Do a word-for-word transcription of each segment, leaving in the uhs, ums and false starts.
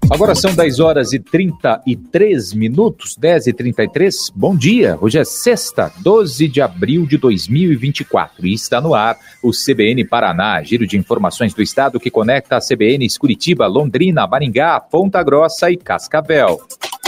Agora são dez horas e trinta e três minutos, dez e trinta e três. Bom dia, hoje é sexta, doze de abril de dois mil e vinte e quatro e está no ar o C B N Paraná, giro de informações do estado que conecta a C B Ns Curitiba, Londrina, Maringá, Ponta Grossa e Cascavel.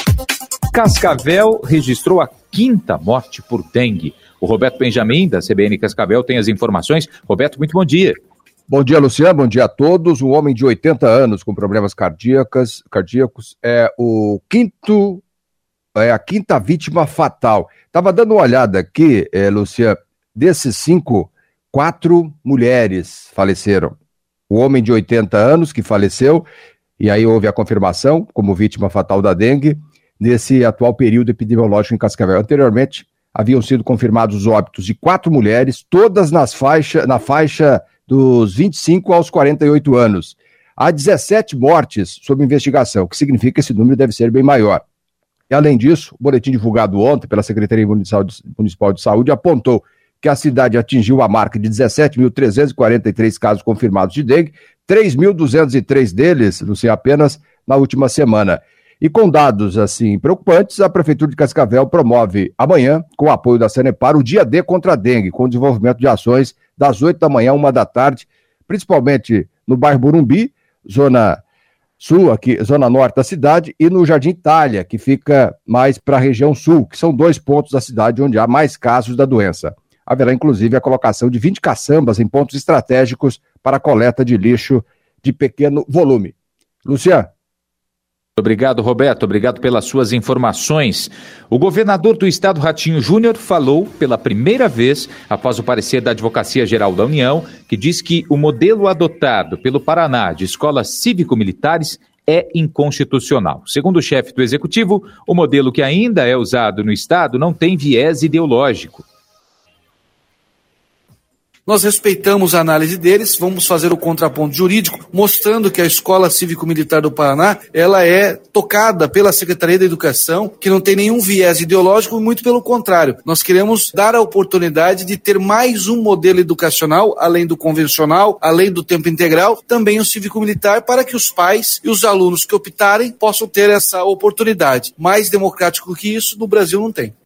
Cascavel registrou a quinta morte por dengue. O Roberto Benjamin, da C B N Cascavel, tem as informações. Roberto, muito bom dia. Bom dia, Luciano, bom dia a todos. Um homem de oitenta anos com problemas cardíacos, cardíacos é o quinto, é a quinta vítima fatal. Estava dando uma olhada aqui, é, Luciano, desses cinco, quatro mulheres faleceram. O homem de oitenta anos que faleceu, e aí houve a confirmação como vítima fatal da dengue, nesse atual período epidemiológico em Cascavel. Anteriormente, haviam sido confirmados os óbitos de quatro mulheres, todas nas faixa, na faixa dos vinte e cinco aos quarenta e oito anos. Há dezessete mortes sob investigação, o que significa que esse número deve ser bem maior. E, além disso, o boletim divulgado ontem pela Secretaria Municipal de Saúde apontou que a cidade atingiu a marca de dezessete mil trezentos e quarenta e três casos confirmados de dengue, três mil duzentos e três deles, não sei, apenas na última semana. E com dados assim preocupantes, a Prefeitura de Cascavel promove amanhã, com o apoio da Sanepar, o Dia D contra a dengue, com o desenvolvimento de ações das oito da manhã, uma da tarde, principalmente no bairro Burumbi, zona sul, aqui, zona norte da cidade, e no Jardim Itália, que fica mais para a região sul, que são dois pontos da cidade onde há mais casos da doença. Haverá, inclusive, a colocação de vinte caçambas em pontos estratégicos para a coleta de lixo de pequeno volume. Luciano. Obrigado, Roberto. Obrigado pelas suas informações. O governador do estado, Ratinho Júnior, falou pela primeira vez, após o parecer da Advocacia Geral da União, que diz que o modelo adotado pelo Paraná de escolas cívico-militares é inconstitucional. Segundo o chefe do executivo, o modelo que ainda é usado no estado não tem viés ideológico. Nós respeitamos a análise deles, vamos fazer o contraponto jurídico, mostrando que a Escola Cívico-Militar do Paraná, ela é tocada pela Secretaria da Educação, que não tem nenhum viés ideológico, muito pelo contrário. Nós queremos dar a oportunidade de ter mais um modelo educacional, além do convencional, além do tempo integral, também o cívico-militar, para que os pais e os alunos que optarem possam ter essa oportunidade. Mais democrático que isso, no Brasil não tem.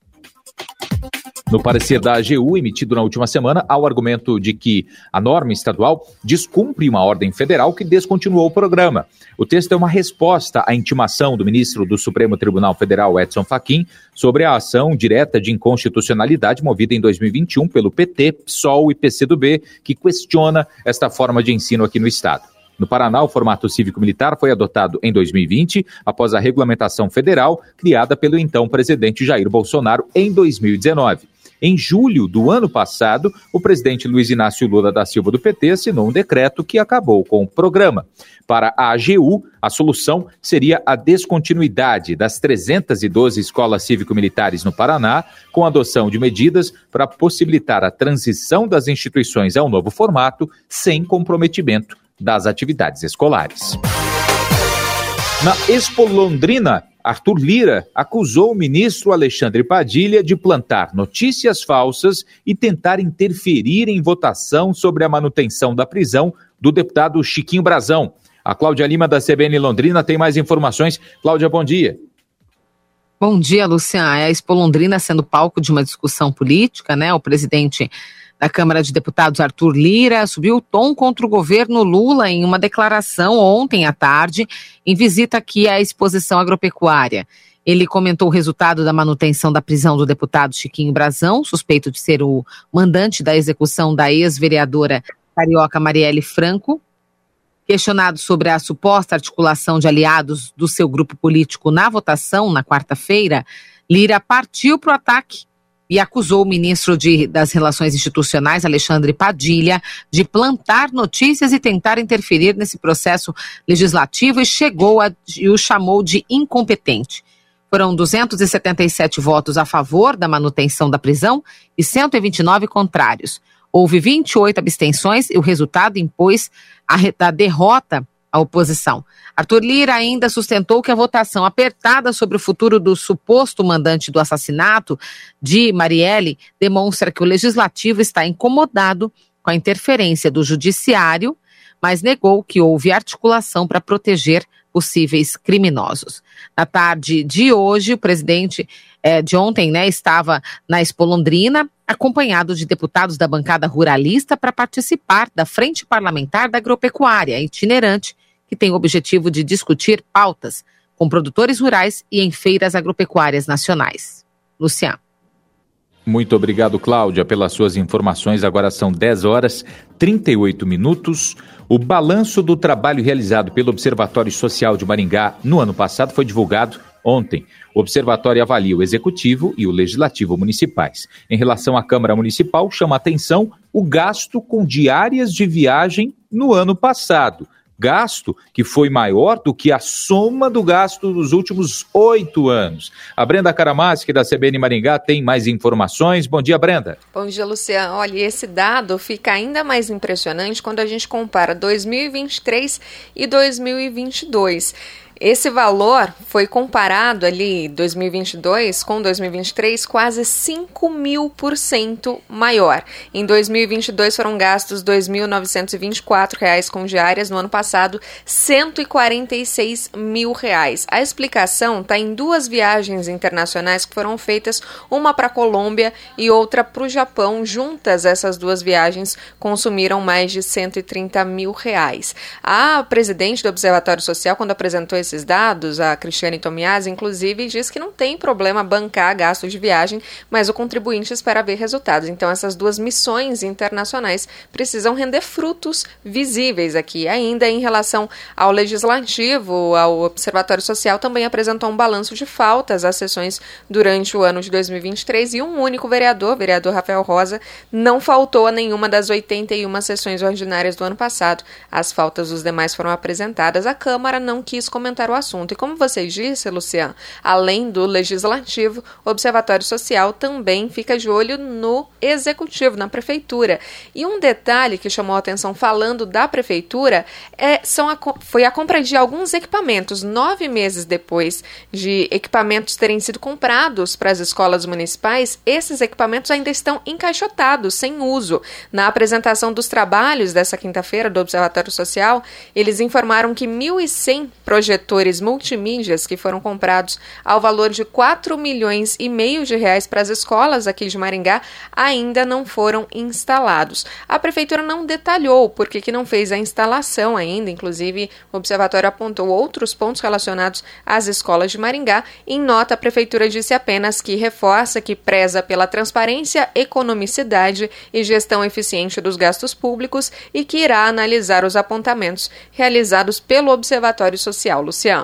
No parecer da A G U, emitido na última semana, há o argumento de que a norma estadual descumpre uma ordem federal que descontinuou o programa. O texto é uma resposta à intimação do ministro do Supremo Tribunal Federal, Edson Fachin, sobre a ação direta de inconstitucionalidade movida em dois mil e vinte e um pelo P T, PSOL e P C do B, que questiona esta forma de ensino aqui no estado. No Paraná, o formato cívico-militar foi adotado em dois mil e vinte, após a regulamentação federal criada pelo então presidente Jair Bolsonaro em dois mil e dezenove. Em julho do ano passado, o presidente Luiz Inácio Lula da Silva do P T assinou um decreto que acabou com o programa. Para a A G U, a solução seria a descontinuidade das trezentas e doze escolas cívico-militares no Paraná, com a adoção de medidas para possibilitar a transição das instituições ao novo formato, sem comprometimento das atividades escolares. Na Expo Londrina, Arthur Lira acusou o ministro Alexandre Padilha de plantar notícias falsas e tentar interferir em votação sobre a manutenção da prisão do deputado Chiquinho Brazão. A Cláudia Lima, da C B N Londrina, tem mais informações. Cláudia, bom dia. Bom dia, Luciano. A Expo Londrina sendo palco de uma discussão política, né? O presidente da Câmara de Deputados, Arthur Lira, subiu o tom contra o governo Lula em uma declaração ontem à tarde, em visita aqui à exposição agropecuária. Ele comentou o resultado da manutenção da prisão do deputado Chiquinho Brazão, suspeito de ser o mandante da execução da ex-vereadora carioca Marielle Franco. Questionado sobre a suposta articulação de aliados do seu grupo político na votação, na quarta-feira, Lira partiu para o ataque e acusou o ministro de, das Relações Institucionais, Alexandre Padilha, de plantar notícias e tentar interferir nesse processo legislativo e chegou a, e o chamou de incompetente. Foram duzentos e setenta e sete votos a favor da manutenção da prisão e cento e vinte e nove contrários. Houve vinte e oito abstenções e o resultado impôs a, a derrota à oposição. Arthur Lira ainda sustentou que a votação apertada sobre o futuro do suposto mandante do assassinato de Marielle demonstra que o legislativo está incomodado com a interferência do judiciário, mas negou que houve articulação para proteger possíveis criminosos. Na tarde de hoje, o presidente eh, de ontem, né, estava na Expo Londrina, acompanhado de deputados da bancada ruralista para participar da Frente Parlamentar da Agropecuária itinerante, que tem o objetivo de discutir pautas com produtores rurais e em feiras agropecuárias nacionais. Luciano. Muito obrigado, Cláudia, pelas suas informações. Agora são dez horas e trinta e oito minutos. O balanço do trabalho realizado pelo Observatório Social de Maringá no ano passado foi divulgado ontem. O Observatório avalia o Executivo e o Legislativo municipais. Em relação à Câmara Municipal, chama a atenção o gasto com diárias de viagem no ano passado. Gasto que foi maior do que a soma do gasto dos últimos oito anos. A Brenda Karamaschi, da C B N Maringá, tem mais informações. Bom dia, Brenda. Bom dia, Luciano. Olha, esse dado fica ainda mais impressionante quando a gente compara dois mil e vinte e três e dois mil e vinte e dois. Esse valor foi comparado ali, dois mil e vinte e dois com dois mil e vinte e três, quase cinco mil por cento maior. Em dois mil e vinte e dois foram gastos dois mil novecentos e vinte e quatro reais com diárias, no ano passado cento e quarenta e seis mil reais. A explicação está em duas viagens internacionais que foram feitas, uma para a Colômbia e outra para o Japão. Juntas, essas duas viagens consumiram mais de cento e trinta mil reais. A presidente do Observatório Social, quando apresentou esse esses dados, a Cristiane Tomiasi, inclusive, diz que não tem problema bancar gastos de viagem, mas o contribuinte espera ver resultados. Então, essas duas missões internacionais precisam render frutos visíveis aqui. Ainda em relação ao Legislativo, o Observatório Social também apresentou um balanço de faltas às sessões durante o ano de dois mil e vinte e três e um único vereador, vereador Rafael Rosa, não faltou a nenhuma das oitenta e uma sessões ordinárias do ano passado. As faltas dos demais foram apresentadas. A Câmara não quis comentar o assunto. E como vocês disseram, Luciano, além do Legislativo, o Observatório Social também fica de olho no Executivo, na Prefeitura. E um detalhe que chamou a atenção falando da Prefeitura é, são a, foi a compra de alguns equipamentos. Nove meses depois de equipamentos terem sido comprados para as escolas municipais, esses equipamentos ainda estão encaixotados, sem uso. Na apresentação dos trabalhos dessa quinta-feira do Observatório Social, eles informaram que mil e cem projetores multimídias que foram comprados ao valor de quatro milhões e meio de reais para as escolas aqui de Maringá ainda não foram instalados. A Prefeitura não detalhou por que que não fez a instalação ainda, inclusive o Observatório apontou outros pontos relacionados às escolas de Maringá. Em nota, a Prefeitura disse apenas que reforça que preza pela transparência, economicidade e gestão eficiente dos gastos públicos e que irá analisar os apontamentos realizados pelo Observatório Social. Luciano.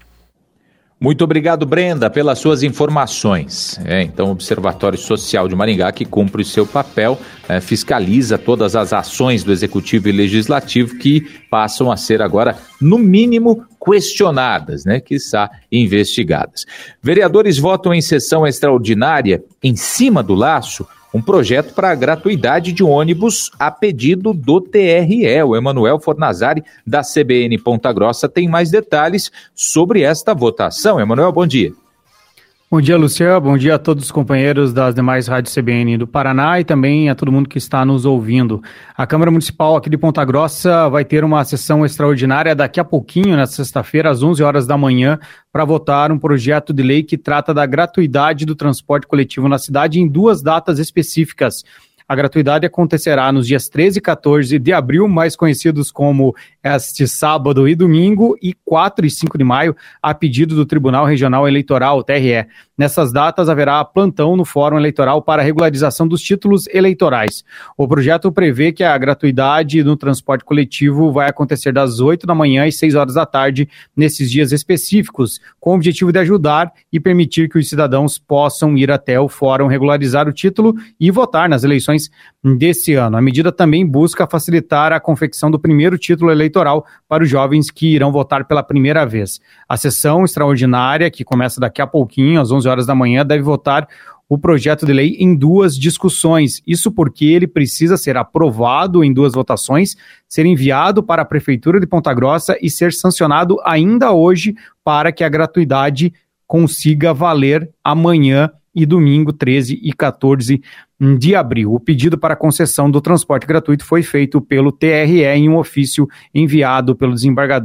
Muito obrigado, Brenda, pelas suas informações. É, então, o Observatório Social de Maringá, que cumpre o seu papel, é, fiscaliza todas as ações do Executivo e Legislativo que passam a ser agora, no mínimo, questionadas, né, quiçá investigadas. Vereadores votam em sessão extraordinária, em cima do laço, um projeto para a gratuidade de ônibus a pedido do T R E. O Emanuel Fornazari, da C B N Ponta Grossa, tem mais detalhes sobre esta votação. Emanuel, bom dia. Bom dia, Luciano. Bom dia a todos os companheiros das demais rádios C B N do Paraná e também a todo mundo que está nos ouvindo. A Câmara Municipal aqui de Ponta Grossa vai ter uma sessão extraordinária daqui a pouquinho, na sexta-feira, às onze horas da manhã, para votar um projeto de lei que trata da gratuidade do transporte coletivo na cidade em duas datas específicas. A gratuidade acontecerá nos dias treze e quatorze de abril, mais conhecidos como este sábado e domingo, e quatro e cinco de maio, a pedido do Tribunal Regional Eleitoral, o T R E. Nessas datas haverá plantão no Fórum Eleitoral para regularização dos títulos eleitorais. O projeto prevê que a gratuidade no transporte coletivo vai acontecer das oito da manhã às seis horas da tarde, nesses dias específicos, com o objetivo de ajudar e permitir que os cidadãos possam ir até o Fórum regularizar o título e votar nas eleições desse ano. A medida também busca facilitar a confecção do primeiro título eleitoral para os jovens que irão votar pela primeira vez. A sessão extraordinária, que começa daqui a pouquinho, às onze horas da manhã, deve votar o projeto de lei em duas discussões. Isso porque ele precisa ser aprovado em duas votações, ser enviado para a Prefeitura de Ponta Grossa e ser sancionado ainda hoje para que a gratuidade consiga valer amanhã e domingo, treze e quatorze de abril. O pedido para concessão do transporte gratuito foi feito pelo T R E em um ofício enviado pelo desembargador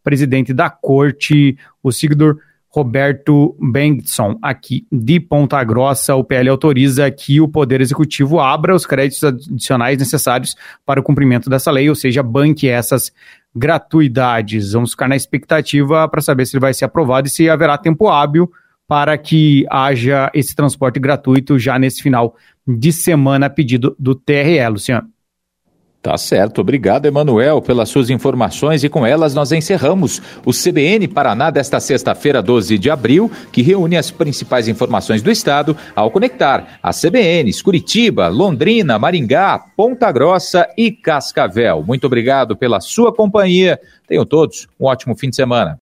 presidente da corte, o Sigurdur Roberto Bengtsson, aqui de Ponta Grossa. O P L autoriza que o Poder Executivo abra os créditos adicionais necessários para o cumprimento dessa lei, ou seja, banque essas gratuidades. Vamos ficar na expectativa para saber se ele vai ser aprovado e se haverá tempo hábil para que haja esse transporte gratuito já nesse final de semana, a pedido do T R E, Luciano. Tá certo, obrigado, Emanuel, pelas suas informações, e com elas nós encerramos o C B N Paraná desta sexta-feira, doze de abril, que reúne as principais informações do estado ao conectar as C B Ns Curitiba, Londrina, Maringá, Ponta Grossa e Cascavel. Muito obrigado pela sua companhia. Tenham todos um ótimo fim de semana.